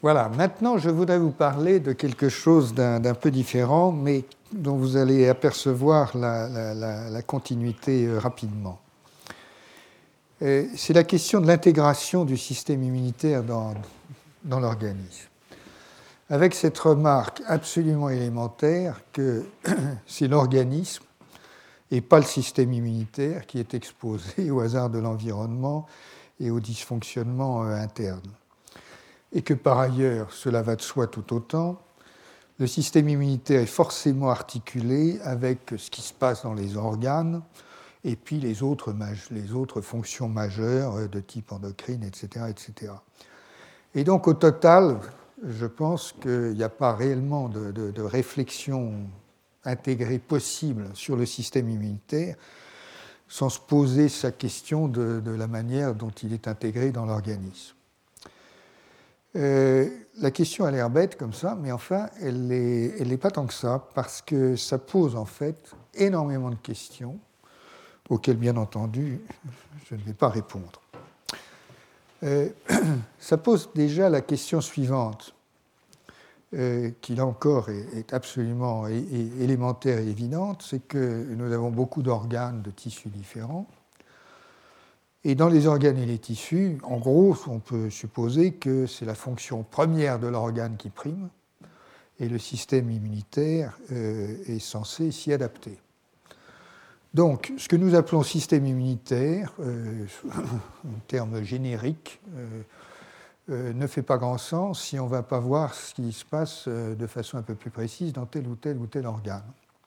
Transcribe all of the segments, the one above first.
Voilà, maintenant je voudrais vous parler de quelque chose d'un peu différent, mais dont vous allez apercevoir la continuité rapidement. C'est la question de l'intégration du système immunitaire dans l'organisme. Avec cette remarque absolument élémentaire que c'est l'organisme et pas le système immunitaire qui est exposé au hasard de l'environnement et au dysfonctionnement interne. Et que par ailleurs, cela va de soi tout autant, le système immunitaire est forcément articulé avec ce qui se passe dans les organes et puis les autres fonctions majeures de type endocrine, etc., etc. Et donc au total, je pense qu'il n'y a pas réellement de réflexion intégrée possible sur le système immunitaire sans se poser sa question de la manière dont il est intégré dans l'organisme. La question a l'air bête comme ça, mais enfin, elle n'est pas tant que ça, parce que ça pose en fait énormément de questions auxquelles, bien entendu, je ne vais pas répondre. Ça pose déjà la question suivante, qui là encore est absolument élémentaire et évidente, c'est que nous avons beaucoup d'organes, de tissus différents. Et dans les organes et les tissus, en gros, on peut supposer que c'est la fonction première de l'organe qui prime, et le système immunitaire est censé s'y adapter. Donc, ce que nous appelons système immunitaire, en termes génériques, ne fait pas grand sens si on ne va pas voir ce qui se passe de façon un peu plus précise dans tel ou tel organe.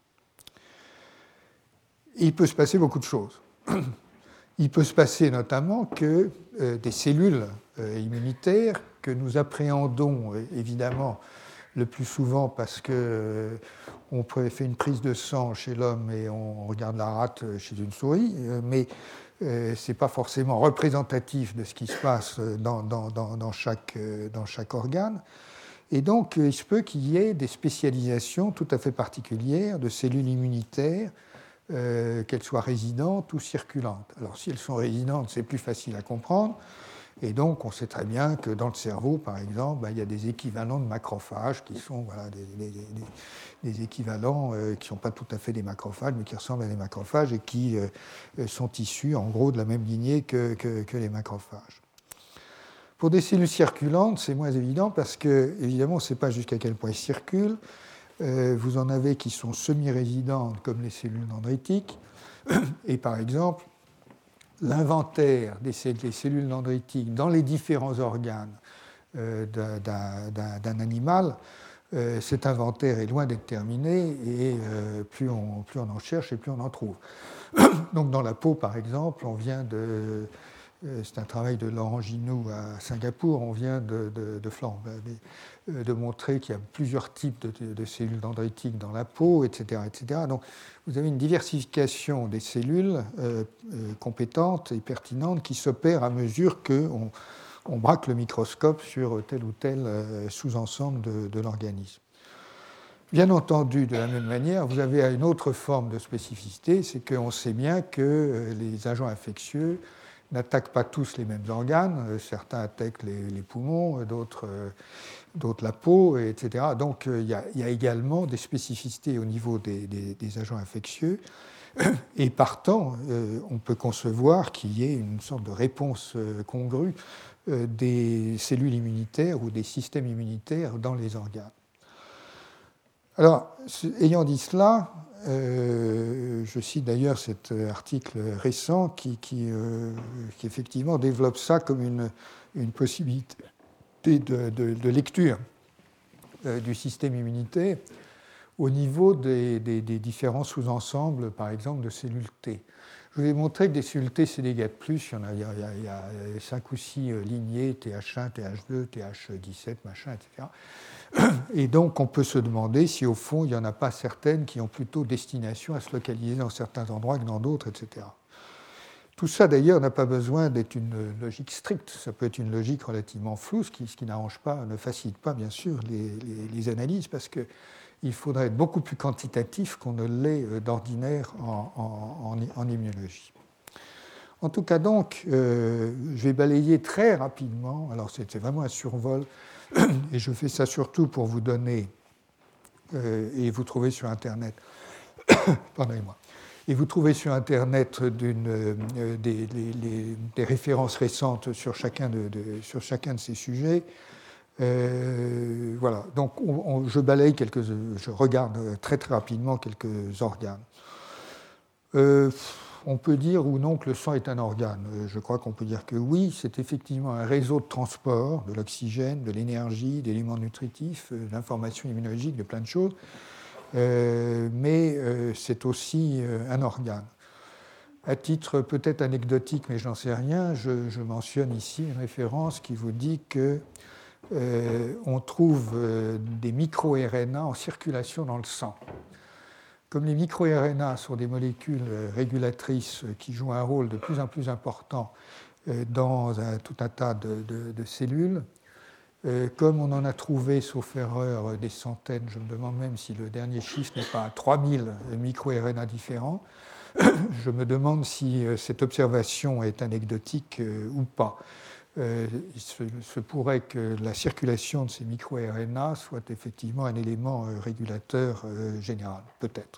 Il peut se passer beaucoup de choses. Il peut se passer notamment que des cellules immunitaires que nous appréhendons évidemment le plus souvent parce qu'on fait une prise de sang chez l'homme et on regarde la rate chez une souris, mais ce n'est pas forcément représentatif de ce qui se passe dans chaque organe. Et donc il se peut qu'il y ait des spécialisations tout à fait particulières de cellules immunitaires, qu'elles soient résidentes ou circulantes. Alors si elles sont résidentes, c'est plus facile à comprendre, et donc on sait très bien que dans le cerveau, par exemple, il y a des équivalents de macrophages qui sont des équivalents qui ne sont pas tout à fait des macrophages, mais qui ressemblent à des macrophages et qui sont issus en gros de la même lignée que les macrophages. Pour des cellules circulantes, c'est moins évident parce que, évidemment, on ne sait pas jusqu'à quel point elles circulent. Vous en avez qui sont semi-résidentes, comme les cellules dendritiques. Et par exemple, l'inventaire des cellules dendritiques dans les différents organes d'un animal, cet inventaire est loin d'être terminé, et plus on en cherche et plus on en trouve. Donc dans la peau, par exemple, c'est un travail de Laurent Ginoux à Singapour, on vient de montrer qu'il y a plusieurs types de cellules dendritiques dans la peau, etc., etc. Donc vous avez une diversification des cellules compétentes et pertinentes qui s'opère à mesure qu'on braque le microscope sur tel ou tel sous-ensemble de l'organisme. Bien entendu, de la même manière, vous avez une autre forme de spécificité, c'est qu'on sait bien que les agents infectieux n'attaquent pas tous les mêmes organes. Certains attaquent les poumons, d'autres la peau, etc. Donc il y a également des spécificités au niveau des agents infectieux. Et partant, on peut concevoir qu'il y ait une sorte de réponse congrue des cellules immunitaires ou des systèmes immunitaires dans les organes. Alors, ayant dit cela, je cite d'ailleurs cet article récent qui effectivement développe ça comme une possibilité de lecture du système immunitaire au niveau des différents sous-ensembles, par exemple, de cellules T. Je vous ai montré que des cellules T, c'est des GAT+, il y a 5 ou 6 lignées, TH1, TH2, TH17, machin, etc. Et donc, on peut se demander si, au fond, il n'y en a pas certaines qui ont plutôt destination à se localiser dans certains endroits que dans d'autres, etc. Tout ça, d'ailleurs, n'a pas besoin d'être une logique stricte. Ça peut être une logique relativement floue, ce qui ne facilite pas, bien sûr, les analyses, parce qu'il faudrait être beaucoup plus quantitatif qu'on ne l'est d'ordinaire en immunologie. En tout cas, donc, je vais balayer très rapidement. Alors, c'était vraiment un survol, et je fais ça surtout pour vous donner, et vous trouvez sur Internet, pardonnez-moi, et vous trouvez sur Internet des références récentes sur chacun de ces sujets. Voilà, donc je balaye je regarde très très rapidement quelques organes. On peut dire ou non que le sang est un organe. Je crois qu'on peut dire que oui, c'est effectivement un réseau de transport de l'oxygène, de l'énergie, d'éléments nutritifs, d'informations immunologiques, de plein de choses, mais c'est aussi un organe. À titre peut-être anecdotique, mais je n'en sais rien, je mentionne ici une référence qui vous dit que on trouve des micro-RNA en circulation dans le sang. Comme les micro-RNA sont des molécules régulatrices qui jouent un rôle de plus en plus important dans tout un tas de cellules, comme on en a trouvé, sauf erreur, des centaines, je me demande même si le dernier chiffre n'est pas à 3000 micro-RNA différents, je me demande si cette observation est anecdotique ou pas. Il se pourrait que la circulation de ces micro-RNA soit effectivement un élément régulateur général, peut-être.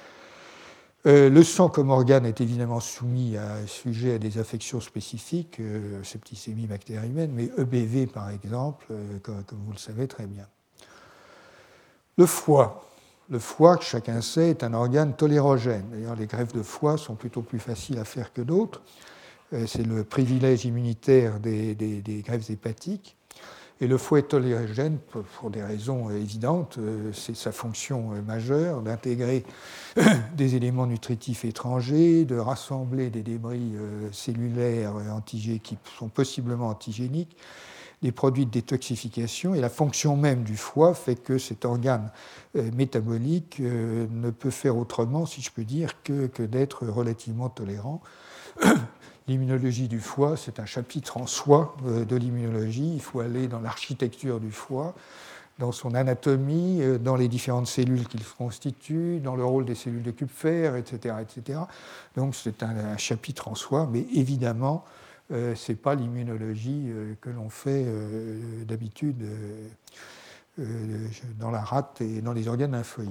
Le sang comme organe est évidemment sujet à des affections spécifiques, septicémie, bactéries humaines, mais EBV par exemple, comme vous le savez très bien. Le foie, que chacun sait, est un organe tolérogène. D'ailleurs, les greffes de foie sont plutôt plus faciles à faire que d'autres. C'est le privilège immunitaire des greffes hépatiques. Et le foie est tolérogène pour des raisons évidentes. C'est sa fonction majeure d'intégrer des éléments nutritifs étrangers, de rassembler des débris cellulaires qui sont possiblement antigéniques, des produits de détoxification. Et la fonction même du foie fait que cet organe métabolique ne peut faire autrement, si je peux dire, que d'être relativement tolérant. L'immunologie du foie, c'est un chapitre en soi de l'immunologie. Il faut aller dans l'architecture du foie, dans son anatomie, dans les différentes cellules qu'il constitue, dans le rôle des cellules de Kupfer, etc. etc. Donc c'est un chapitre en soi, mais évidemment, ce n'est pas l'immunologie que l'on fait d'habitude dans la rate et dans les organes lymphoïdes.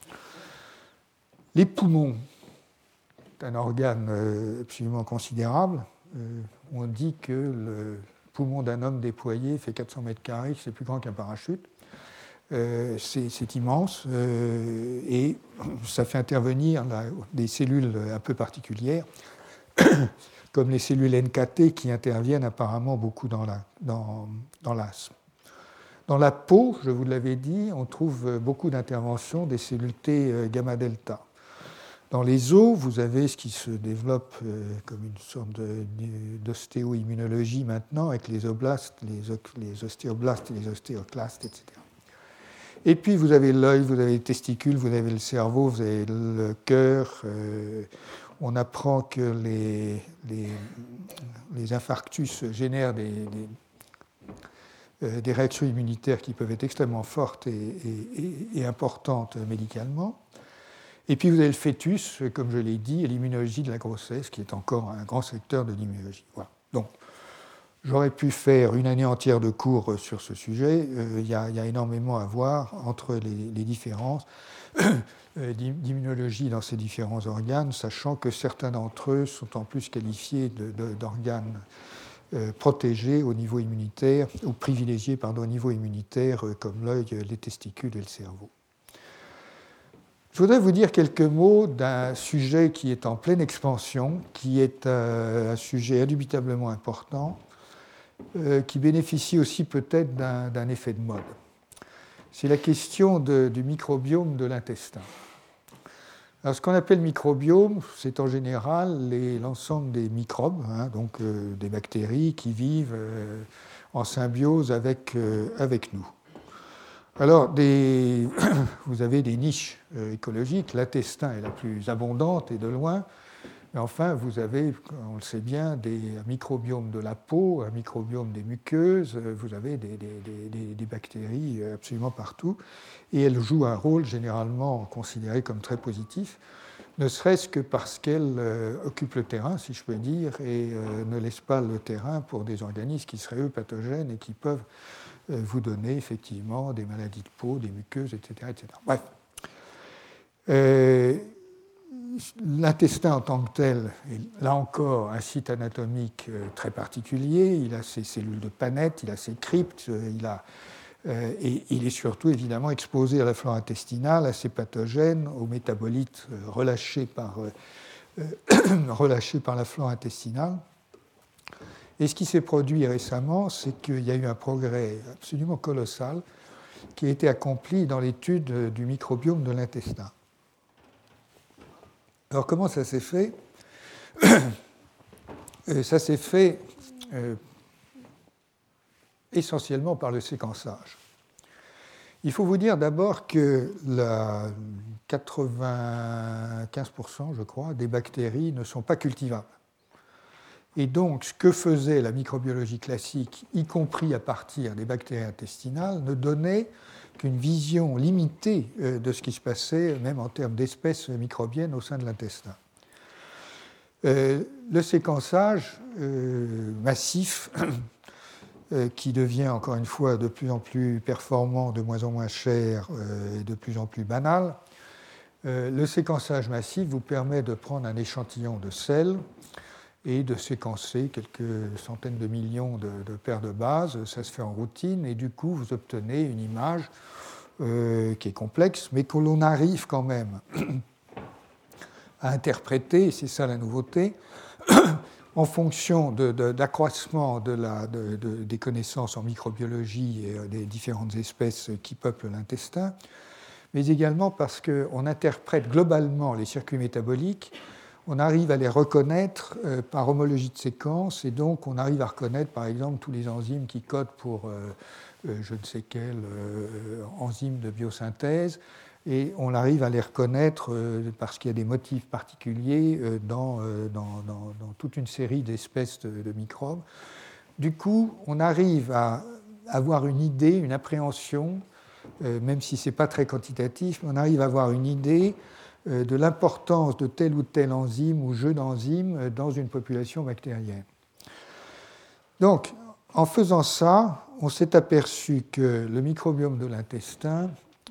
Les poumons, un organe absolument considérable. On dit que le poumon d'un homme déployé fait 400 mètres carrés, c'est plus grand qu'un parachute. C'est immense et ça fait intervenir des cellules un peu particulières, comme les cellules NKT qui interviennent apparemment beaucoup dans l'asthme. Dans la peau, je vous l'avais dit, on trouve beaucoup d'interventions des cellules T gamma-delta. Dans les os, vous avez ce qui se développe comme une sorte d'ostéo-immunologie maintenant, avec les oblastes, les ostéoblastes et les ostéoclastes, etc. Et puis vous avez l'œil, vous avez les testicules, vous avez le cerveau, vous avez le cœur. On apprend que les infarctus génèrent des réactions immunitaires qui peuvent être extrêmement fortes et importantes médicalement. Et puis vous avez le fœtus, comme je l'ai dit, et l'immunologie de la grossesse, qui est encore un grand secteur de l'immunologie. Voilà. Donc, j'aurais pu faire une année entière de cours sur ce sujet. Il y a énormément à voir entre les différences d'immunologie dans ces différents organes, sachant que certains d'entre eux sont en plus qualifiés d'organes protégés au niveau immunitaire, ou privilégiés au niveau immunitaire, comme l'œil, les testicules et le cerveau. Je voudrais vous dire quelques mots d'un sujet qui est en pleine expansion, qui est un sujet indubitablement important, qui bénéficie aussi peut-être d'un effet de mode. C'est la question du microbiome de l'intestin. Alors, ce qu'on appelle microbiome, c'est en général l'ensemble des microbes, donc des bactéries qui vivent en symbiose avec nous. Alors, vous avez des niches écologiques. L'intestin est la plus abondante et de loin. Mais enfin, vous avez, on le sait bien, un microbiome de la peau, un microbiome des muqueuses. Vous avez des bactéries absolument partout. Et elles jouent un rôle généralement considéré comme très positif. ne serait-ce que parce qu'elle occupe le terrain, si je peux dire, et ne laisse pas le terrain pour des organismes qui seraient, eux, pathogènes et qui peuvent vous donner, effectivement, des maladies de peau, des muqueuses, etc. etc. Bref. L'intestin en tant que tel est, là encore, un site anatomique très particulier. Il a ses cellules de Paneth, il a ses cryptes, et il est surtout évidemment exposé à la flore intestinale, à ces pathogènes, aux métabolites relâchés par la flore intestinale. Et ce qui s'est produit récemment, c'est qu'il y a eu un progrès absolument colossal qui a été accompli dans l'étude du microbiome de l'intestin. Alors comment ça s'est fait ? Ça s'est fait essentiellement par le séquençage. Il faut vous dire d'abord que 95%, je crois, des bactéries ne sont pas cultivables. Et donc, ce que faisait la microbiologie classique, y compris à partir des bactéries intestinales, ne donnait qu'une vision limitée de ce qui se passait, même en termes d'espèces microbiennes au sein de l'intestin. Le séquençage massif, qui devient encore une fois de plus en plus performant, de moins en moins cher et de plus en plus banal, le séquençage massif vous permet de prendre un échantillon de sels et de séquencer quelques centaines de millions de paires de bases. Ça se fait en routine et du coup vous obtenez une image qui est complexe, mais que l'on arrive quand même à interpréter, et c'est ça la nouveauté, en fonction d'accroissement des connaissances en microbiologie et des différentes espèces qui peuplent l'intestin, mais également parce qu'on interprète globalement les circuits métaboliques, on arrive à les reconnaître par homologie de séquence, et donc on arrive à reconnaître par exemple tous les enzymes qui codent pour je ne sais quelle enzyme de biosynthèse, et on arrive à les reconnaître parce qu'il y a des motifs particuliers dans toute une série d'espèces de microbes. Du coup, on arrive à avoir une idée, une appréhension, même si ce n'est pas très quantitatif, on arrive à avoir une idée de l'importance de telle ou telle enzyme ou jeu d'enzymes dans une population bactérienne. Donc, en faisant ça, on s'est aperçu que le microbiome de l'intestin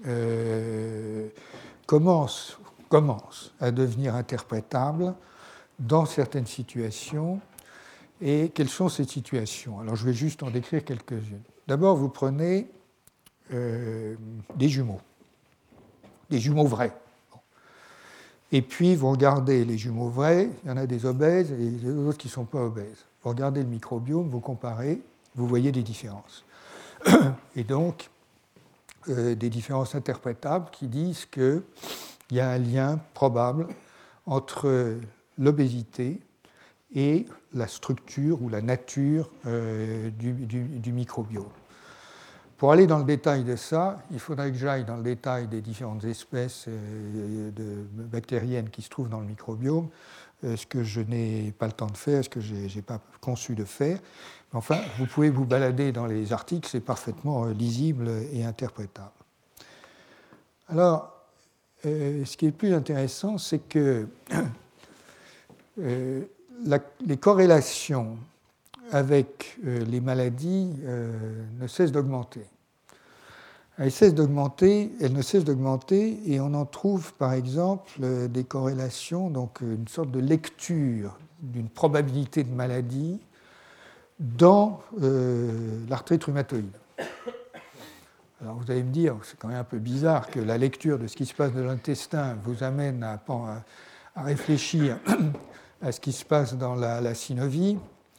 commence à devenir interprétable dans certaines situations. Et quelles sont ces situations ? Alors, je vais juste en décrire quelques-unes. D'abord, vous prenez des jumeaux vrais. Et puis, vous regardez les jumeaux vrais, il y en a des obèses et des autres qui ne sont pas obèses. Vous regardez le microbiome, vous comparez, vous voyez des différences. Et donc, des différences interprétables qui disent qu'il y a un lien probable entre l'obésité et la structure ou la nature du microbiome. Pour aller dans le détail de ça, il faudrait que j'aille dans le détail des différentes espèces bactériennes qui se trouvent dans le microbiome, ce que je n'ai pas le temps de faire, ce que je n'ai pas conçu de faire. Enfin, vous pouvez vous balader dans les articles, c'est parfaitement lisible et interprétable. Alors, ce qui est le plus intéressant, c'est que les corrélations avec les maladies ne cessent d'augmenter. Elles ne cessent d'augmenter, et on en trouve par exemple des corrélations, donc une sorte de lecture d'une probabilité de maladie dans l'arthrite rhumatoïde. Alors vous allez me dire, c'est quand même un peu bizarre que la lecture de ce qui se passe dans l'intestin vous amène à réfléchir à ce qui se passe dans la synovie.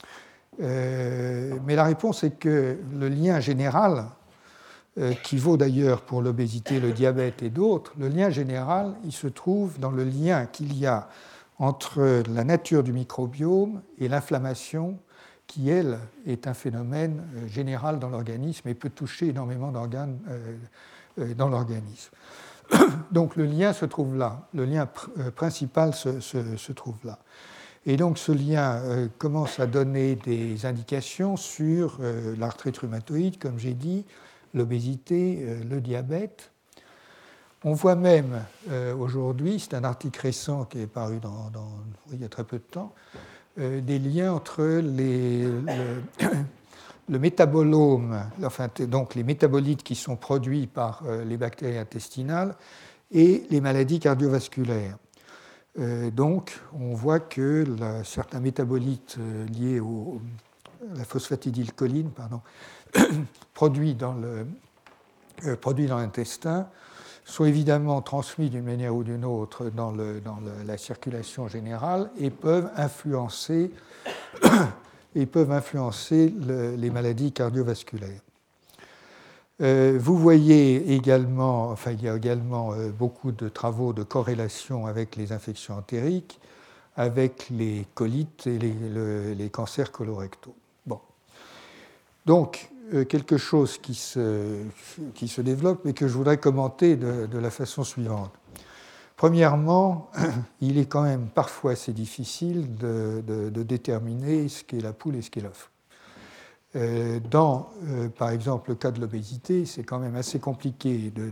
Mais la réponse est que le lien général, qui vaut d'ailleurs pour l'obésité, le diabète et d'autres, le lien général, il se trouve dans le lien qu'il y a entre la nature du microbiome et l'inflammation, qui, elle, est un phénomène général dans l'organisme et peut toucher énormément d'organes dans l'organisme. Donc le lien se trouve là, le lien principal se trouve là. Et donc ce lien commence à donner des indications sur l'arthrite rhumatoïde, comme j'ai dit, l'obésité, le diabète. On voit même aujourd'hui, c'est un article récent qui est paru il y a très peu de temps, des liens entre le métabolome, enfin, donc les métabolites qui sont produits par les bactéries intestinales et les maladies cardiovasculaires. Donc, on voit que certains métabolites liés à la phosphatidylcholine produits dans l'intestin sont évidemment transmis d'une manière ou d'une autre dans la circulation générale et peuvent influencer les maladies cardiovasculaires. Vous voyez également, il y a également beaucoup de travaux de corrélation avec les infections entériques, avec les colites et les cancers colorectaux. Bon. Donc, quelque chose qui se développe et que je voudrais commenter de la façon suivante. Premièrement, il est quand même parfois assez difficile de déterminer ce qu'est la poule et ce qu'est l'œuf. Par exemple, le cas de l'obésité, c'est quand même assez compliqué de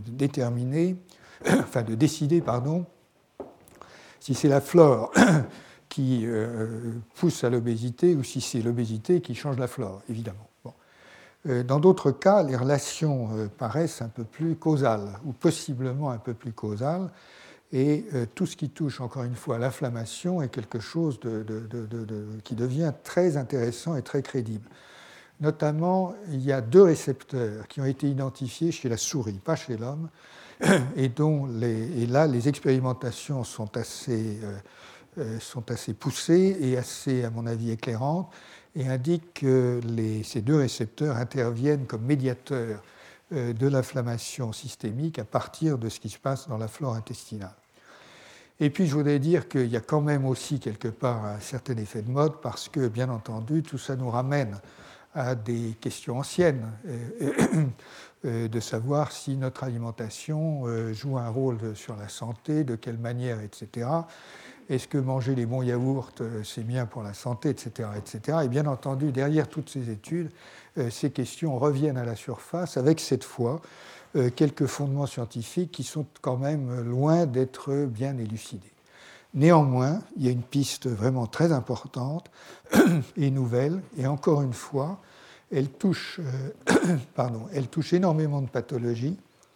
décider, si c'est la flore qui pousse à l'obésité ou si c'est l'obésité qui change la flore, évidemment. Bon. Dans d'autres cas, les relations paraissent un peu plus causales, ou possiblement un peu plus causales, et tout ce qui touche, encore une fois, à l'inflammation est quelque chose qui devient très intéressant et très crédible. Notamment, il y a 2 récepteurs qui ont été identifiés chez la souris, pas chez l'homme, et là, les expérimentations sont assez poussées et assez, à mon avis, éclairantes, et indiquent que ces 2 récepteurs interviennent comme médiateurs de l'inflammation systémique à partir de ce qui se passe dans la flore intestinale. Et puis, je voudrais dire qu'il y a quand même aussi quelque part un certain effet de mode, parce que, bien entendu, tout ça nous ramène à des questions anciennes, de savoir si notre alimentation joue un rôle sur la santé, de quelle manière, etc. Est-ce que manger les bons yaourts, c'est bien pour la santé, etc., etc. Et bien entendu, derrière toutes ces études, ces questions reviennent à la surface avec cette fois quelques fondements scientifiques qui sont quand même loin d'être bien élucidés. Néanmoins, il y a une piste vraiment très importante et nouvelle, et encore une fois, elle touche énormément de pathologies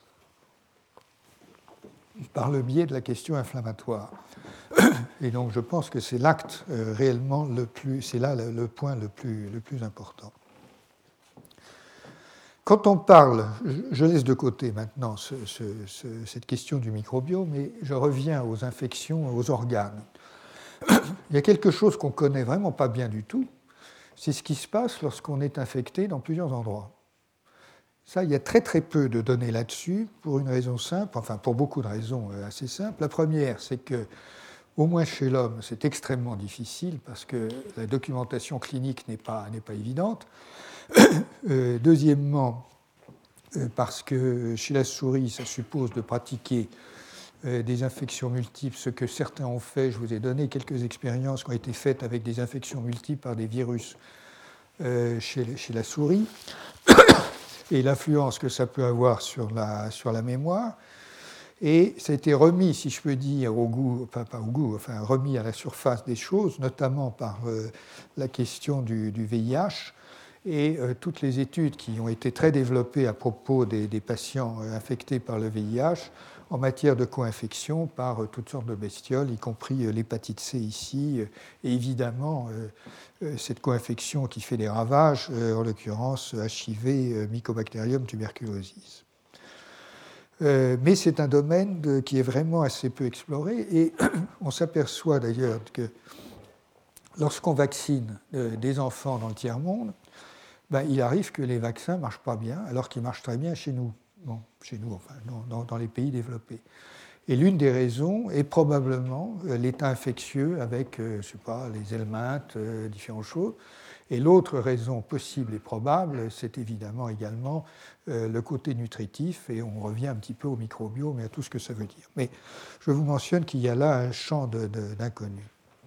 par le biais de la question inflammatoire. Et donc je pense que c'est l'acte réellement c'est là le point le plus important. Quand on parle, je laisse de côté maintenant cette question du microbiome, mais je reviens aux infections, aux organes. Il y a quelque chose qu'on ne connaît vraiment pas bien du tout, c'est ce qui se passe lorsqu'on est infecté dans plusieurs endroits. Ça, il y a très très peu de données là-dessus, pour une raison simple, enfin pour beaucoup de raisons assez simples. La première, c'est que, au moins chez l'homme, c'est extrêmement difficile parce que la documentation clinique n'est pas évidente. Deuxièmement, parce que chez la souris, ça suppose de pratiquer des infections multiples, ce que certains ont fait. Je vous ai donné quelques expériences qui ont été faites avec des infections multiples par des virus chez la souris, et l'influence que ça peut avoir sur la mémoire. Et ça a été remis, si je peux dire, remis à la surface des choses, notamment par la question du VIH, et toutes les études qui ont été très développées à propos des patients infectés par le VIH en matière de co-infection par toutes sortes de bestioles, y compris l'hépatite C ici, et évidemment cette co-infection qui fait des ravages, en l'occurrence HIV, Mycobacterium tuberculosis. Mais c'est un domaine qui est vraiment assez peu exploré, et on s'aperçoit d'ailleurs que lorsqu'on vaccine des enfants dans le tiers-monde, il arrive que les vaccins ne marchent pas bien, alors qu'ils marchent très bien chez nous. Bon, chez nous, enfin, dans les pays développés. Et l'une des raisons est probablement l'état infectieux avec, les helminthes, différentes choses. Et l'autre raison possible et probable, c'est évidemment également le côté nutritif, et on revient un petit peu au microbiome et à tout ce que ça veut dire. Mais je vous mentionne qu'il y a là un champ d'inconnu.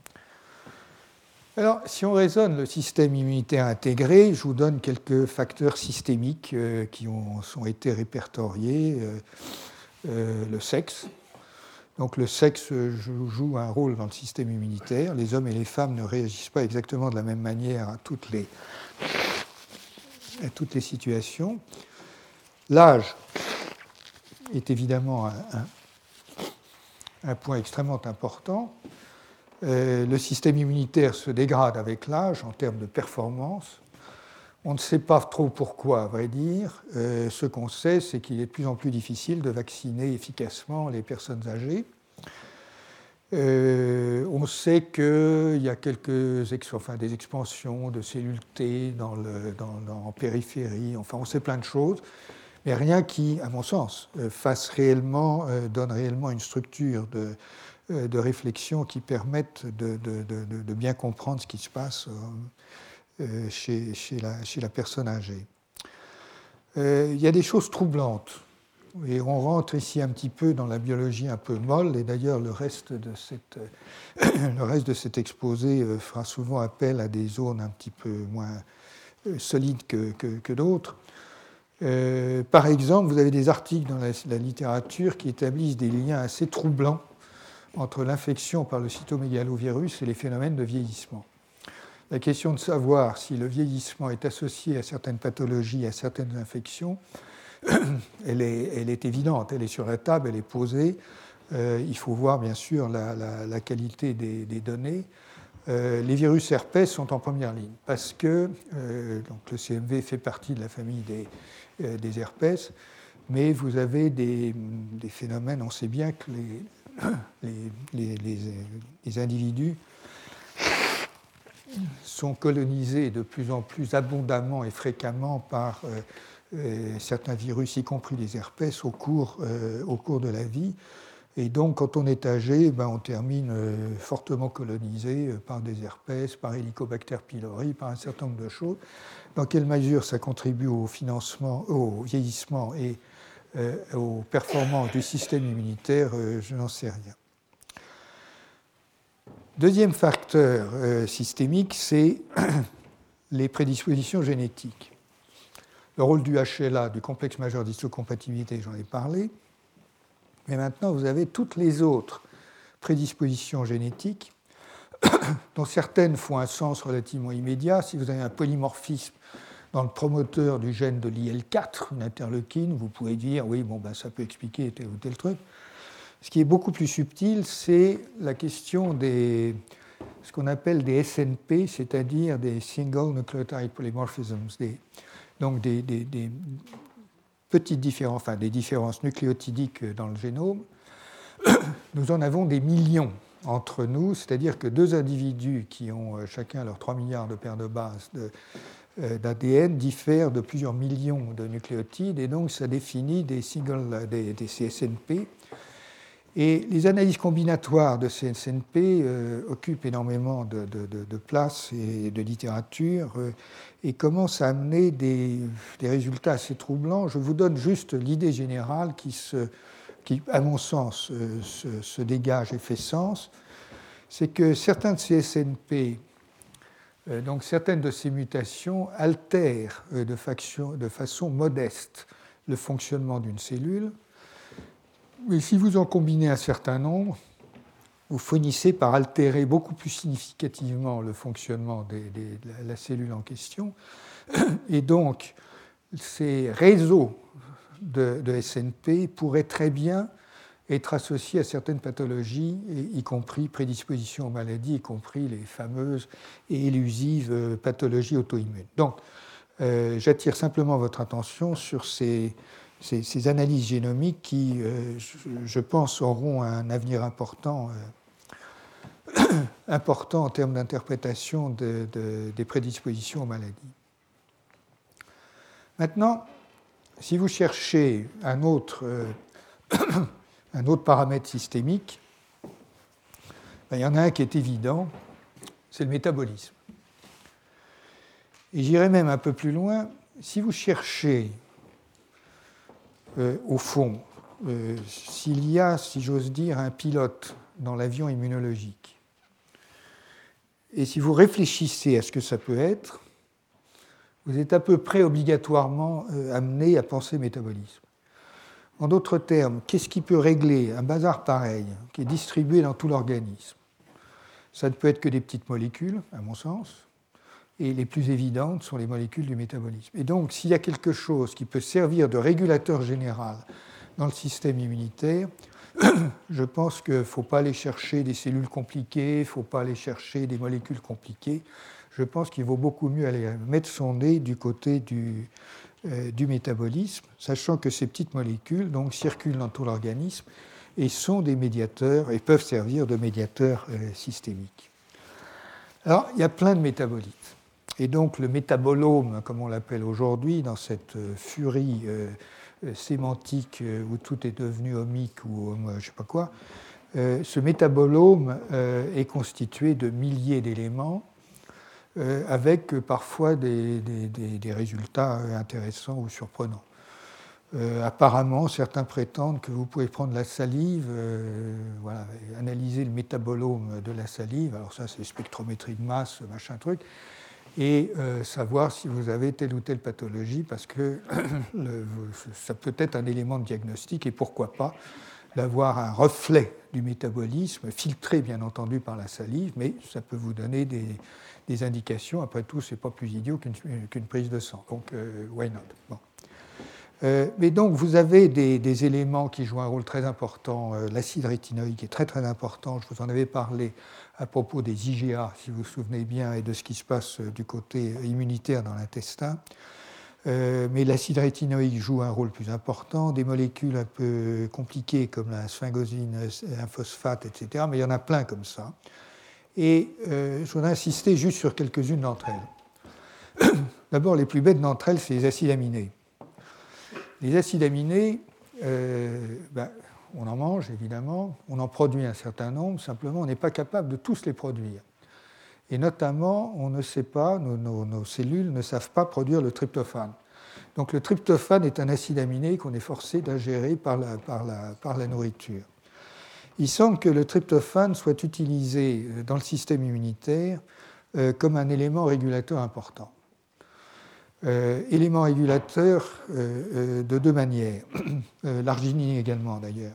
Alors, si on raisonne le système immunitaire intégré, je vous donne quelques facteurs systémiques qui ont été répertoriés le sexe. Donc le sexe joue un rôle dans le système immunitaire. Les hommes et les femmes ne réagissent pas exactement de la même manière à toutes les situations. L'âge est évidemment un point extrêmement important. Le système immunitaire se dégrade avec l'âge en termes de performance. On ne sait pas trop pourquoi, à vrai dire. Ce qu'on sait, c'est qu'il est de plus en plus difficile de vacciner efficacement les personnes âgées. On sait qu'il y a des expansions de cellules T en périphérie. Enfin, on sait plein de choses, mais rien qui, à mon sens, donne réellement une structure de réflexion qui permette de bien comprendre ce qui se passe chez la personne âgée. Il y a des choses troublantes, et on rentre ici un petit peu dans la biologie un peu molle, et d'ailleurs le reste de cet exposé fera souvent appel à des zones un petit peu moins solides que d'autres. Par exemple, vous avez des articles dans la littérature qui établissent des liens assez troublants entre l'infection par le cytomégalovirus et les phénomènes de vieillissement. La question de savoir si le vieillissement est associé à certaines pathologies, à certaines infections, elle est évidente, elle est sur la table, elle est posée. Il faut voir bien sûr la qualité des données. Les virus herpès sont en première ligne parce que donc le CMV fait partie de la famille des herpès, mais vous avez des phénomènes, on sait bien que les individus sont colonisés de plus en plus abondamment et fréquemment par certains virus, y compris les herpès, au cours de la vie. Et donc, quand on est âgé, on termine fortement colonisé par des herpès, par Helicobacter pylori, par un certain nombre de choses. Dans quelle mesure ça contribue au vieillissement et aux performances du système immunitaire, je n'en sais rien. Deuxième facteur systémique, c'est les prédispositions génétiques. Le rôle du HLA, du complexe majeur d'histocompatibilité, j'en ai parlé. Mais maintenant, vous avez toutes les autres prédispositions génétiques, dont certaines font un sens relativement immédiat. Si vous avez un polymorphisme dans le promoteur du gène de l'IL4, une interleukine, vous pouvez dire, oui, ça peut expliquer tel ou tel truc. Ce qui est beaucoup plus subtil, c'est la question ce qu'on appelle des SNP, c'est-à-dire des Single Nucleotide Polymorphisms, donc des petites différences, des différences nucléotidiques dans le génome. Nous en avons des millions entre nous, c'est-à-dire que deux individus qui ont chacun leurs 3 milliards de paires de bases d'ADN diffèrent de plusieurs millions de nucléotides, et donc ça définit des SNP. Et les analyses combinatoires de ces SNP occupent énormément de place et de littérature et commencent à amener des résultats assez troublants. Je vous donne juste l'idée générale qui à mon sens, se dégage et fait sens. C'est que certains de ces SNP, donc certaines de ces mutations, altèrent de façon modeste le fonctionnement d'une cellule. Mais si vous en combinez un certain nombre, vous finissez par altérer beaucoup plus significativement le fonctionnement de la cellule en question. Et donc, ces réseaux de SNP pourraient très bien être associés à certaines pathologies, y compris prédisposition aux maladies, y compris les fameuses et élusives pathologies auto-immunes. Donc, j'attire simplement votre attention sur ces analyses génomiques qui, je pense, auront un avenir important en termes d'interprétation des prédispositions aux maladies. Maintenant, si vous cherchez un autre paramètre systémique, il y en a un qui est évident, c'est le métabolisme. Et j'irai même un peu plus loin, si vous cherchez au fond, s'il y a, si j'ose dire, un pilote dans l'avion immunologique, et si vous réfléchissez à ce que ça peut être, vous êtes à peu près obligatoirement amené à penser métabolisme. En d'autres termes, qu'est-ce qui peut régler un bazar pareil, qui est distribué dans tout l'organisme? Ça ne peut être que des petites molécules, à mon sens, et les plus évidentes sont les molécules du métabolisme. Et donc, s'il y a quelque chose qui peut servir de régulateur général dans le système immunitaire, je pense qu'il ne faut pas aller chercher des cellules compliquées, il ne faut pas aller chercher des molécules compliquées. Je pense qu'il vaut beaucoup mieux aller mettre son nez du côté du métabolisme, sachant que ces petites molécules donc, circulent dans tout l'organisme et sont des médiateurs et peuvent servir de médiateurs systémiques. Alors, il y a plein de métabolites. Et donc, le métabolome, comme on l'appelle aujourd'hui, dans cette furie sémantique où tout est devenu omique ou je ne sais pas quoi, ce métabolome est constitué de milliers d'éléments avec parfois des résultats intéressants ou surprenants. Apparemment, certains prétendent que vous pouvez prendre la salive, voilà, analyser le métabolome de la salive, alors ça c'est spectrométrie de masse, machin truc, et savoir si vous avez telle ou telle pathologie, parce que ça peut être un élément de diagnostic, et pourquoi pas d'avoir un reflet du métabolisme, filtré bien entendu par la salive, mais ça peut vous donner des indications. Après tout, ce n'est pas plus idiot qu'une prise de sang, donc why not? Bon. Mais donc, vous avez des éléments qui jouent un rôle très important. L'acide rétinoïque est très très important. Je vous en avais parlé à propos des IgA, si vous vous souvenez bien, et de ce qui se passe du côté immunitaire dans l'intestin. Mais l'acide rétinoïque joue un rôle plus important. Des molécules un peu compliquées comme la sphingosine, un phosphate, etc. Mais il y en a plein comme ça. Et je voudrais insister juste sur quelques-unes d'entre elles. D'abord, les plus bêtes d'entre elles, c'est les acides aminés. Les acides aminés, on en mange évidemment, on en produit un certain nombre, simplement on n'est pas capable de tous les produire. Et notamment, on ne sait pas, nos cellules ne savent pas produire le tryptophane. Donc le tryptophane est un acide aminé qu'on est forcé d'ingérer par la nourriture. Il semble que le tryptophane soit utilisé dans le système immunitaire comme un élément régulateur important. Élément régulateur de deux manières, l'arginine également d'ailleurs.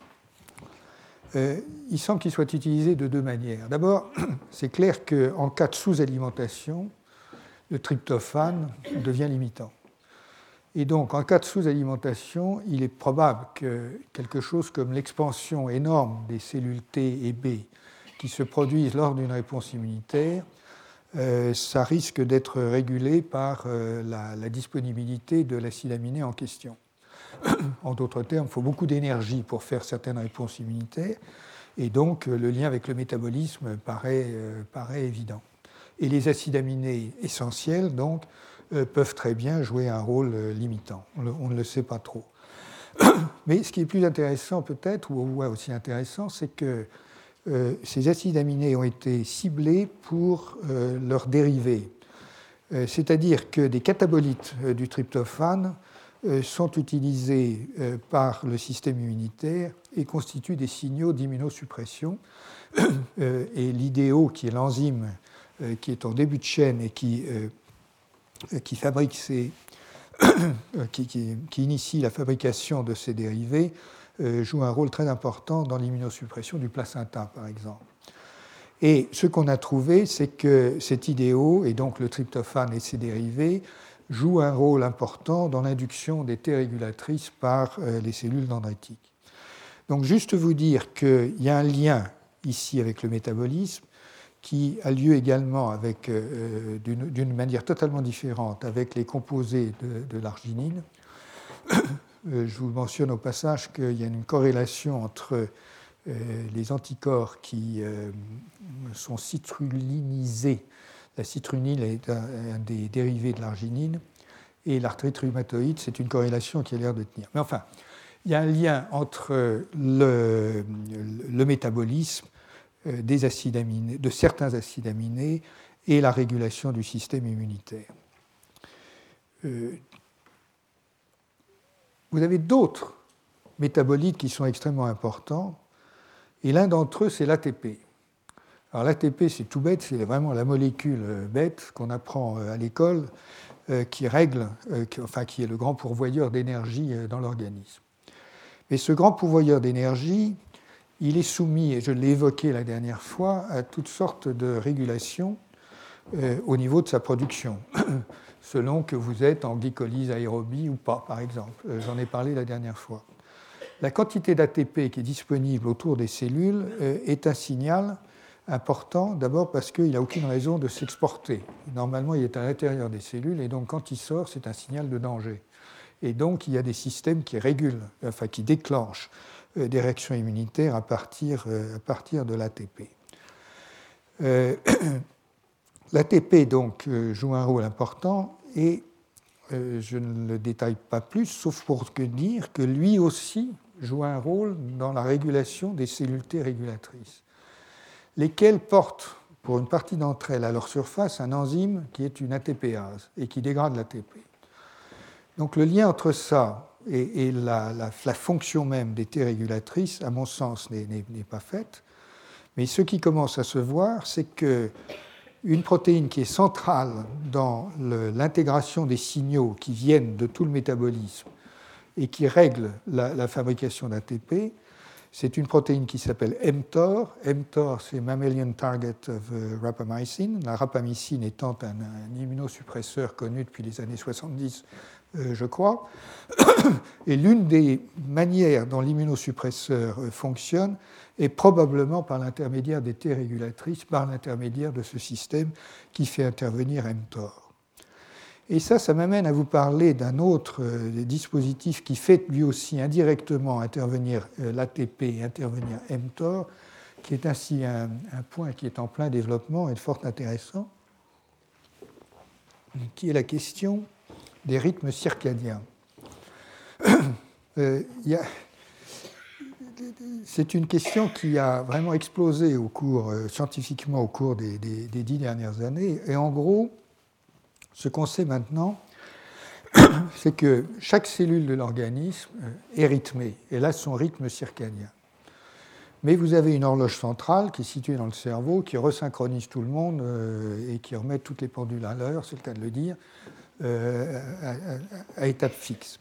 Il semble qu'il soit utilisé de deux manières. D'abord, c'est clair qu'en cas de sous-alimentation, le tryptophane devient limitant. Et donc, en cas de sous-alimentation, il est probable que quelque chose comme l'expansion énorme des cellules T et B qui se produisent lors d'une réponse immunitaire, ça risque d'être régulé par la disponibilité de l'acide aminé en question. En d'autres termes, il faut beaucoup d'énergie pour faire certaines réponses immunitaires, et donc le lien avec le métabolisme paraît évident. Et les acides aminés essentiels, donc, peuvent très bien jouer un rôle limitant. On ne le sait pas trop. Mais ce qui est plus intéressant peut-être, ou aussi intéressant, c'est que ces acides aminés ont été ciblés pour leurs dérivés. C'est-à-dire que des catabolites du tryptophane sont utilisés par le système immunitaire et constituent des signaux d'immunosuppression. Et l'IDO, qui est l'enzyme qui est en début de chaîne et qui fabrique qui initie la fabrication de ces dérivés, joue un rôle très important dans l'immunosuppression du placenta, par exemple. Et ce qu'on a trouvé, c'est que cet IDO, et donc le tryptophane et ses dérivés, jouent un rôle important dans l'induction des T régulatrices par les cellules dendritiques. Donc juste vous dire qu'il y a un lien ici avec le métabolisme qui a lieu également avec, d'une manière totalement différente avec les composés de l'arginine. Je vous mentionne au passage qu'il y a une corrélation entre les anticorps qui sont citrulinisés. La citruline est un des dérivés de l'arginine, et l'arthrite rhumatoïde, c'est une corrélation qui a l'air de tenir. Mais enfin, il y a un lien entre le métabolisme des acides aminés, de certains acides aminés et la régulation du système immunitaire. Vous avez d'autres métabolites qui sont extrêmement importants, et l'un d'entre eux, c'est l'ATP. Alors l'ATP, c'est tout bête, c'est vraiment la molécule bête qu'on apprend à l'école, qui règle, qui est le grand pourvoyeur d'énergie dans l'organisme. Mais ce grand pourvoyeur d'énergie, il est soumis, et je l'ai évoqué la dernière fois, à toutes sortes de régulations au niveau de sa production, selon que vous êtes en glycolyse aérobie ou pas, par exemple. J'en ai parlé la dernière fois. La quantité d'ATP qui est disponible autour des cellules est un signal important, d'abord parce qu'il n'a aucune raison de s'exporter. Normalement, il est à l'intérieur des cellules, et donc quand il sort, c'est un signal de danger. Et donc, il y a des systèmes qui régulent, enfin qui déclenchent des réactions immunitaires à partir de l'ATP. L'ATP donc joue un rôle important, et je ne le détaille pas plus, sauf pour dire que lui aussi joue un rôle dans la régulation des cellules T régulatrices, lesquelles portent, pour une partie d'entre elles, à leur surface, un enzyme qui est une ATPase et qui dégrade l'ATP. Donc le lien entre ça et la fonction même des T régulatrices, à mon sens, n'est pas faite. Mais ce qui commence à se voir, c'est qu'une protéine qui est centrale dans l'intégration des signaux qui viennent de tout le métabolisme et qui règle la fabrication d'ATP, c'est une protéine qui s'appelle mTOR. mTOR, c'est Mammalian Target of Rapamycin. La rapamycine étant un immunosuppresseur connu depuis les années 70, je crois. Et l'une des manières dont l'immunosuppresseur fonctionne est probablement par l'intermédiaire des T régulatrices, par l'intermédiaire de ce système qui fait intervenir mTOR. Et ça m'amène à vous parler d'un autre dispositif qui fait lui aussi indirectement intervenir l'ATP et intervenir mTOR, qui est ainsi un point qui est en plein développement et fort intéressant, qui est la question des rythmes circadiens. C'est une question qui a vraiment explosé scientifiquement au cours des 10 dernières années. Et en gros, ce qu'on sait maintenant, c'est que chaque cellule de l'organisme est rythmée. Elle a son rythme circadien. Mais vous avez une horloge centrale qui est située dans le cerveau, qui resynchronise tout le monde et qui remet toutes les pendules à l'heure, c'est le cas de le dire, à étape fixe.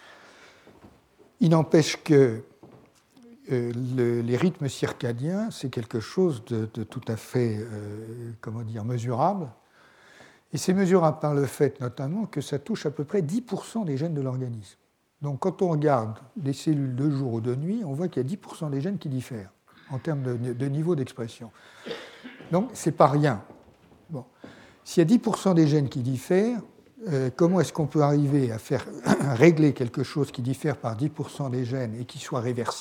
Il n'empêche que les rythmes circadiens, c'est quelque chose de tout à fait mesurable. Et c'est mesurable par le fait notamment que ça touche à peu près 10% des gènes de l'organisme. Donc quand on regarde des cellules de jour ou de nuit, on voit qu'il y a 10% des gènes qui diffèrent en termes de niveau d'expression. Donc ce n'est pas rien. Bon. S'il y a 10% des gènes qui diffèrent, comment est-ce qu'on peut arriver à faire régler quelque chose qui diffère par 10% des gènes et qui soit réversible ?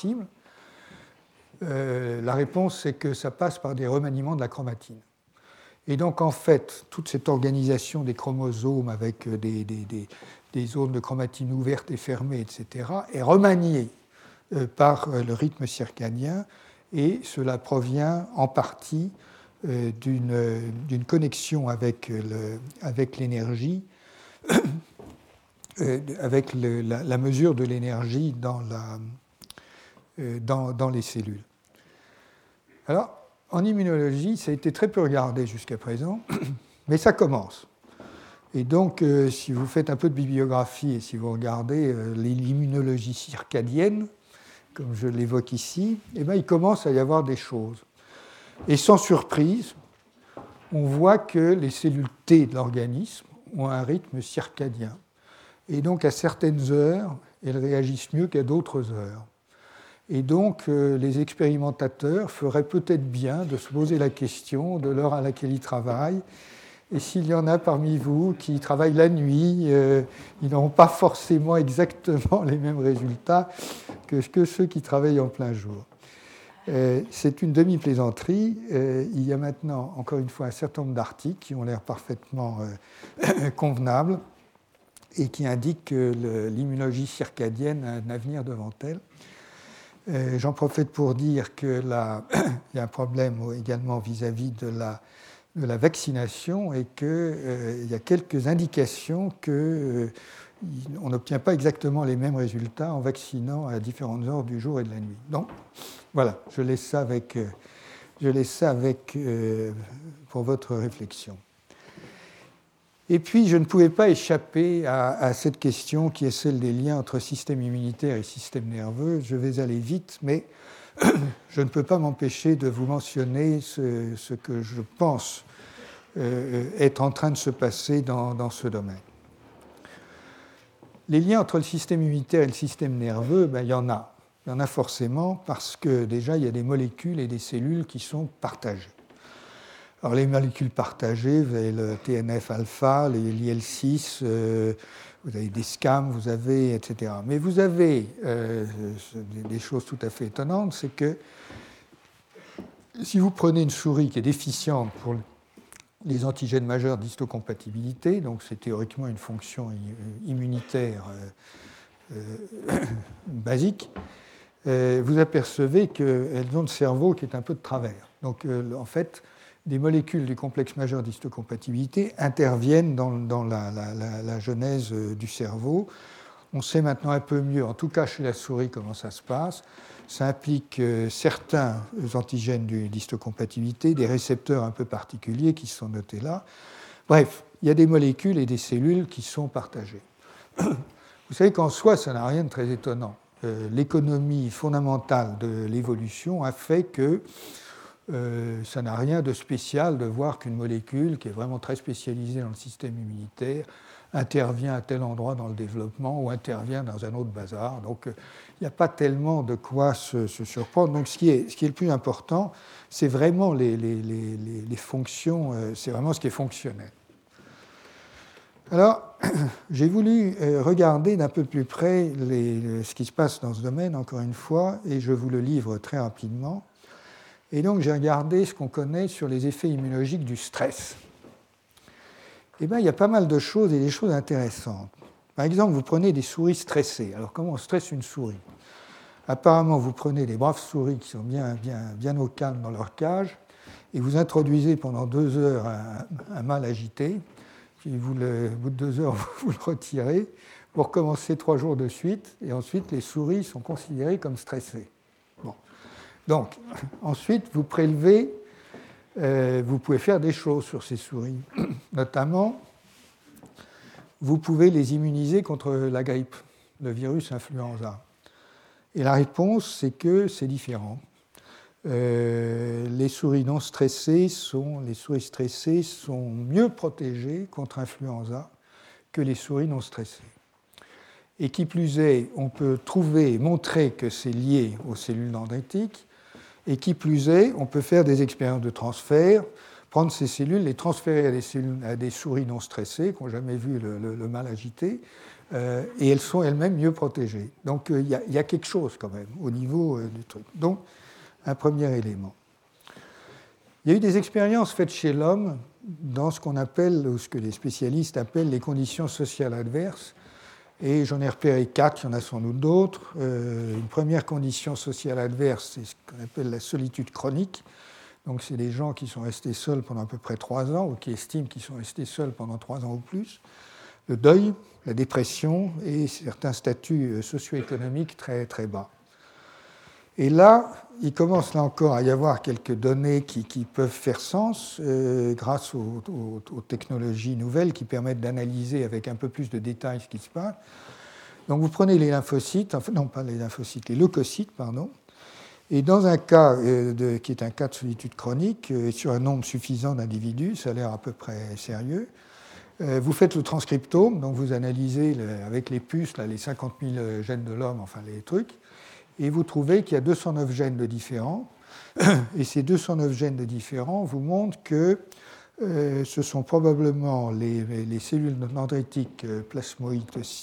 La réponse, c'est que ça passe par des remaniements de la chromatine. Et donc, en fait, toute cette organisation des chromosomes avec des zones de chromatine ouvertes et fermées, etc., est remaniée par le rythme circadien, et cela provient en partie d'une connexion avec l'énergie, avec la mesure de l'énergie dans les cellules. Alors, en immunologie, ça a été très peu regardé jusqu'à présent, mais ça commence. Et donc, si vous faites un peu de bibliographie et si vous regardez l'immunologie circadienne, comme je l'évoque ici, eh bien, il commence à y avoir des choses. Et sans surprise, on voit que les cellules T de l'organisme ont un rythme circadien. Et donc, à certaines heures, elles réagissent mieux qu'à d'autres heures. Et donc, les expérimentateurs feraient peut-être bien de se poser la question de l'heure à laquelle ils travaillent. Et s'il y en a parmi vous qui travaillent la nuit, ils n'auront pas forcément exactement les mêmes résultats que ceux qui travaillent en plein jour. C'est une demi-plaisanterie. Il y a maintenant, encore une fois, un certain nombre d'articles qui ont l'air parfaitement convenables et qui indiquent que l'immunologie circadienne a un avenir devant elle. J'en profite pour dire qu'il y a un problème également vis-à-vis de la vaccination et qu'il y a quelques indications qu'on n'obtient pas exactement les mêmes résultats en vaccinant à différentes heures du jour et de la nuit. Donc, voilà, je laisse ça pour votre réflexion. Et puis, je ne pouvais pas échapper à cette question qui est celle des liens entre système immunitaire et système nerveux. Je vais aller vite, mais je ne peux pas m'empêcher de vous mentionner ce que je pense être en train de se passer dans ce domaine. Les liens entre le système immunitaire et le système nerveux, il y en a. Il y en a forcément parce que déjà, il y a des molécules et des cellules qui sont partagées. Alors, les molécules partagées, vous avez le TNF-alpha, l'IL-6, vous avez des SCAM, vous avez, etc. Mais vous avez des choses tout à fait étonnantes, c'est que si vous prenez une souris qui est déficiente pour les antigènes majeurs d'histocompatibilité, donc c'est théoriquement une fonction immunitaire basique, vous apercevez qu'elles ont le cerveau qui est un peu de travers. Donc, en fait, des molécules du complexe majeur d'histocompatibilité interviennent dans la genèse du cerveau. On sait maintenant un peu mieux, en tout cas chez la souris, comment ça se passe. Ça implique certains antigènes d'histocompatibilité, des récepteurs un peu particuliers qui sont notés là. Bref, il y a des molécules et des cellules qui sont partagées. Vous savez qu'en soi, ça n'a rien de très étonnant. L'économie fondamentale de l'évolution a fait que ça n'a rien de spécial de voir qu'une molécule qui est vraiment très spécialisée dans le système immunitaire intervient à tel endroit dans le développement ou intervient dans un autre bazar. Donc, il n'y a pas tellement de quoi se surprendre. Donc, ce qui est le plus important, c'est vraiment les fonctions, c'est vraiment ce qui est fonctionnel. Alors, j'ai voulu regarder d'un peu plus près ce qui se passe dans ce domaine, encore une fois, et je vous le livre très rapidement. Et donc, j'ai regardé ce qu'on connaît sur les effets immunologiques du stress. Eh bien, il y a pas mal de choses et des choses intéressantes. Par exemple, vous prenez des souris stressées. Alors, comment on stresse une souris ? Apparemment, vous prenez des braves souris qui sont bien au calme dans leur cage et vous introduisez pendant 2 heures un mâle agité. Puis, au bout de 2 heures, vous le retirez. Vous recommencez 3 jours de suite et ensuite, les souris sont considérées comme stressées. Bon. Donc, ensuite, vous prélevez, vous pouvez faire des choses sur ces souris. Notamment, vous pouvez les immuniser contre la grippe, le virus influenza. Et la réponse, c'est que c'est différent. Les souris non stressées les souris stressées sont mieux protégées contre influenza que les souris non stressées. Et qui plus est, on peut trouver et montrer que c'est lié aux cellules dendritiques. Et qui plus est, on peut faire des expériences de transfert, prendre ces cellules, les transférer à des souris non stressées, qui n'ont jamais vu le mâle agité, et elles sont elles-mêmes mieux protégées. Donc il y a quelque chose quand même au niveau du truc. Donc, un premier élément. Il y a eu des expériences faites chez l'homme dans ce qu'on appelle, ou ce que les spécialistes appellent les conditions sociales adverses. Et j'en ai repéré 4, il y en a sans doute d'autres. Une première condition sociale adverse, c'est ce qu'on appelle la solitude chronique. Donc c'est des gens qui sont restés seuls pendant à peu près 3 ans, ou qui estiment qu'ils sont restés seuls pendant 3 ans ou plus. Le deuil, la dépression et certains statuts socio-économiques très, très bas. Et là, il commence là encore à y avoir quelques données qui peuvent faire sens grâce aux technologies nouvelles qui permettent d'analyser avec un peu plus de détails ce qui se passe. Donc vous prenez les lymphocytes, enfin non pas les lymphocytes, les leucocytes, pardon, et dans un cas qui est un cas de solitude chronique, sur un nombre suffisant d'individus, ça a l'air à peu près sérieux, vous faites le transcriptome, donc vous analysez avec les puces là, les 50 000 gènes de l'homme, enfin les trucs, et vous trouvez qu'il y a 209 gènes de différents. Et ces 209 gènes de différents vous montrent que ce sont probablement les cellules dendritiques plasmoïdes,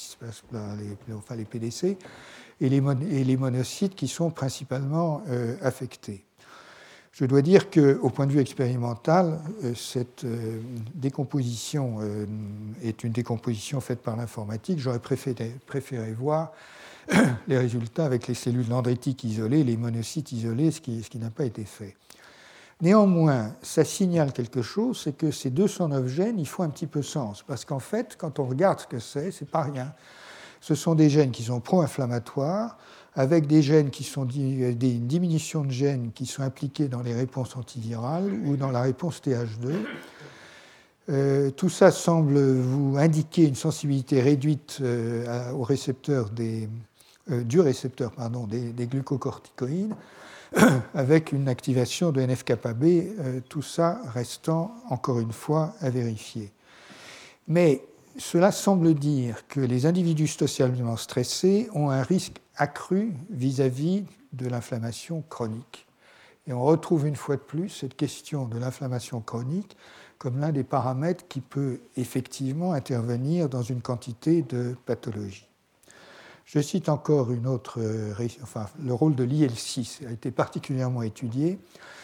les PDC, et les monocytes qui sont principalement affectés. Je dois dire qu'au point de vue expérimental, cette décomposition est une décomposition faite par l'informatique. J'aurais préféré voir les résultats avec les cellules dendritiques isolées, les monocytes isolés, ce qui n'a pas été fait. Néanmoins, ça signale quelque chose, c'est que ces 209 gènes, ils font un petit peu sens, parce qu'en fait, quand on regarde ce que c'est pas rien. Ce sont des gènes qui sont pro-inflammatoires, avec des gènes qui sont des diminutions de gènes qui sont impliquées dans les réponses antivirales ou dans la réponse TH2. Tout ça semble vous indiquer une sensibilité réduite au récepteur du récepteur des glucocorticoïdes, avec une activation de NF-κB, tout ça restant encore une fois à vérifier. Mais cela semble dire que les individus socialement stressés ont un risque accru vis-à-vis de l'inflammation chronique. Et on retrouve une fois de plus cette question de l'inflammation chronique comme l'un des paramètres qui peut effectivement intervenir dans une quantité de pathologies. Je cite encore une autre, le rôle de l'IL-6 a été particulièrement étudié.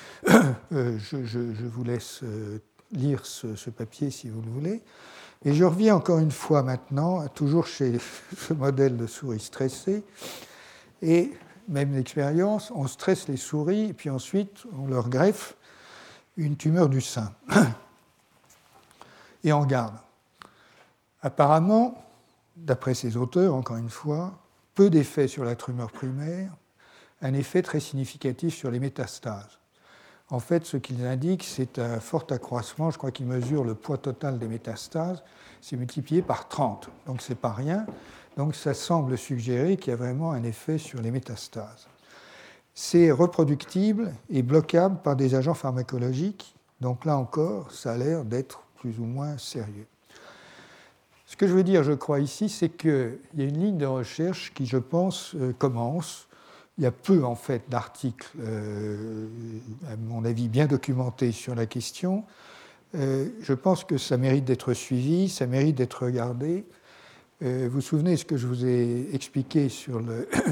Je vous laisse lire ce papier si vous le voulez. Et je reviens encore une fois maintenant, toujours chez ce modèle de souris stressée, et même expérience, on stresse les souris, et puis ensuite on leur greffe une tumeur du sein, et on garde. Apparemment, d'après ces auteurs, encore une fois, peu d'effet sur la tumeur primaire, un effet très significatif sur les métastases. En fait, ce qu'ils indiquent, c'est un fort accroissement. Je crois qu'ils mesurent le poids total des métastases. C'est multiplié par 30. Donc, ce n'est pas rien. Donc, ça semble suggérer qu'il y a vraiment un effet sur les métastases. C'est reproductible et bloquable par des agents pharmacologiques. Donc, là encore, ça a l'air d'être plus ou moins sérieux. Ce que je veux dire, je crois, ici, c'est qu'il y a une ligne de recherche qui, je pense, commence. Il y a peu, en fait, d'articles, à mon avis, bien documentés sur la question. Je pense que ça mérite d'être suivi, ça mérite d'être regardé. Vous vous souvenez ce que je vous ai expliqué sur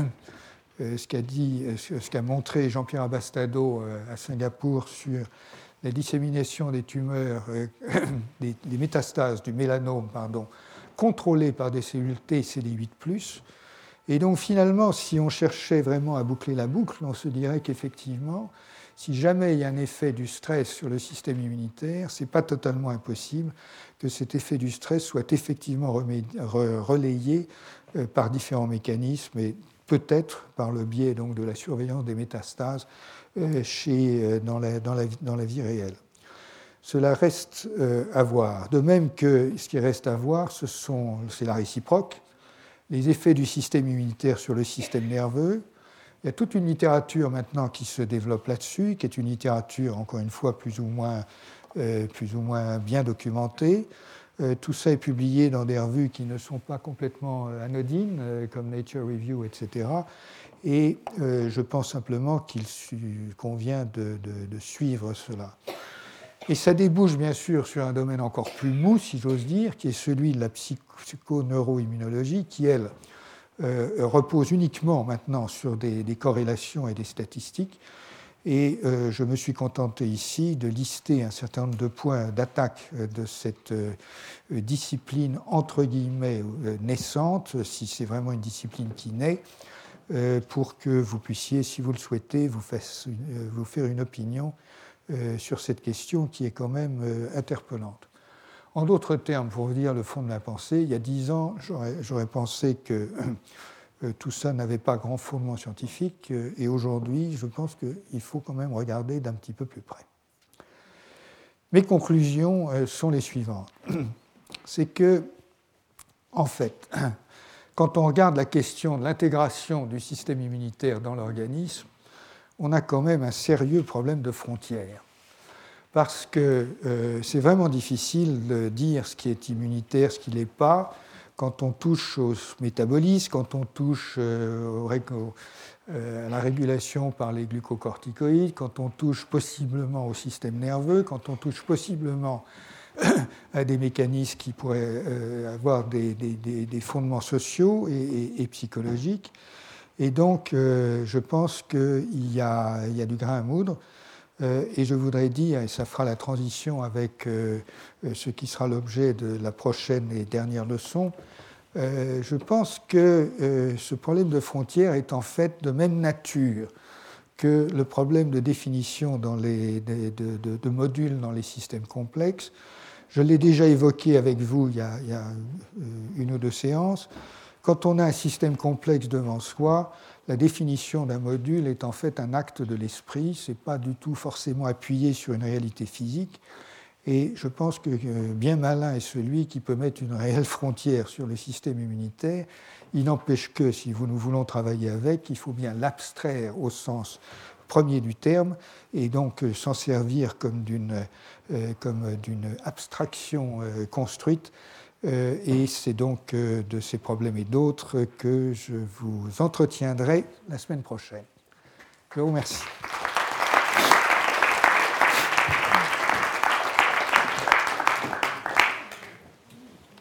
ce qu'a montré Jean-Pierre Abastado à Singapour sur la dissémination des tumeurs, des métastases du mélanome, contrôlées par des cellules T CD8+. Et donc finalement, si on cherchait vraiment à boucler la boucle, on se dirait qu'effectivement, si jamais il y a un effet du stress sur le système immunitaire, ce n'est pas totalement impossible que cet effet du stress soit effectivement relayé par différents mécanismes et peut-être par le biais donc, de la surveillance des métastases dans la vie réelle. Cela reste à voir. De même que ce qui reste à voir, c'est la réciproque. Les effets du système immunitaire sur le système nerveux. Il y a toute une littérature maintenant qui se développe là-dessus, qui est une littérature, encore une fois, plus ou moins bien documentée. Tout ça est publié dans des revues qui ne sont pas complètement anodines, comme Nature Review, etc. Et je pense simplement qu'il convient de suivre cela. Et ça débouche bien sûr sur un domaine encore plus mou, si j'ose dire, qui est celui de la psychoneuroimmunologie, qui, elle, repose uniquement maintenant sur des corrélations et des statistiques. Et je me suis contenté ici de lister un certain nombre de points d'attaque de cette discipline, entre guillemets, naissante, si c'est vraiment une discipline qui naît, pour que vous puissiez, si vous le souhaitez, vous faire une opinion sur cette question qui est quand même interpellante. En d'autres termes, pour vous dire le fond de la pensée, il y a 10 ans, j'aurais pensé que tout ça n'avait pas grand fondement scientifique, et aujourd'hui, je pense qu'il faut quand même regarder d'un petit peu plus près. Mes conclusions sont les suivantes. C'est que, en fait, quand on regarde la question de l'intégration du système immunitaire dans l'organisme, on a quand même un sérieux problème de frontières. Parce que c'est vraiment difficile de dire ce qui est immunitaire, ce qui ne l'est pas, quand on touche au métabolisme, quand on touche à la régulation par les glucocorticoïdes, quand on touche possiblement au système nerveux, quand on touche possiblement à des mécanismes qui pourraient avoir des fondements sociaux et psychologiques. Et donc, je pense qu'il y a du grain à moudre. Et je voudrais dire, et ça fera la transition avec ce qui sera l'objet de la prochaine et dernière leçon, je pense que ce problème de frontières est en fait de même nature que le problème de définition de modules dans les systèmes complexes. Je l'ai déjà évoqué avec vous il y a une ou deux séances. Quand on a un système complexe devant soi, la définition d'un module est en fait un acte de l'esprit, ce n'est pas du tout forcément appuyé sur une réalité physique. Et je pense que bien malin est celui qui peut mettre une réelle frontière sur le système immunitaire. Il n'empêche que si nous voulons travailler avec, il faut bien l'abstraire au sens premier du terme, et donc s'en servir comme d'une abstraction construite. Et c'est donc de ces problèmes et d'autres que je vous entretiendrai la semaine prochaine. Je vous remercie.